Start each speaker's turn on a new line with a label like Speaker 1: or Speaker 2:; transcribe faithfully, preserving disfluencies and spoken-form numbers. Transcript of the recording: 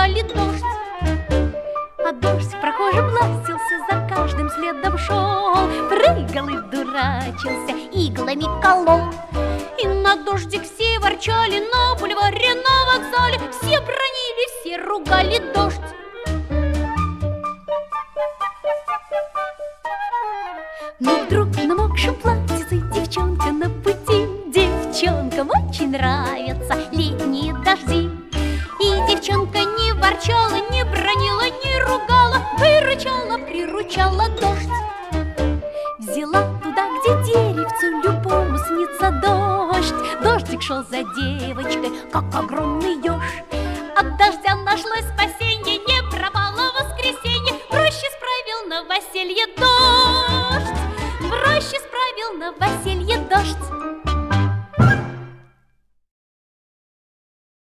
Speaker 1: ругали дождь. А дождь прохожим ластился, за каждым следом шел, прыгал и дурачился, иглами колол. И на дождик все ворчали, на бульваре, на вокзале все бронили, все ругали дождь. Но вдруг в намокшем платьице девчонка на пути. Девчонкам очень нравятся летние дожди. И девчонка не ворчала, не бронила, не ругала, выручала, приручала дождь. Взяла туда, где деревцу любому снится дождь. Дождик шел за девочкой, как огромный еж. От дождя нашлось спасенье, не пропало воскресенье. В роще справил новоселье дождь. В роще справил новоселье дождь.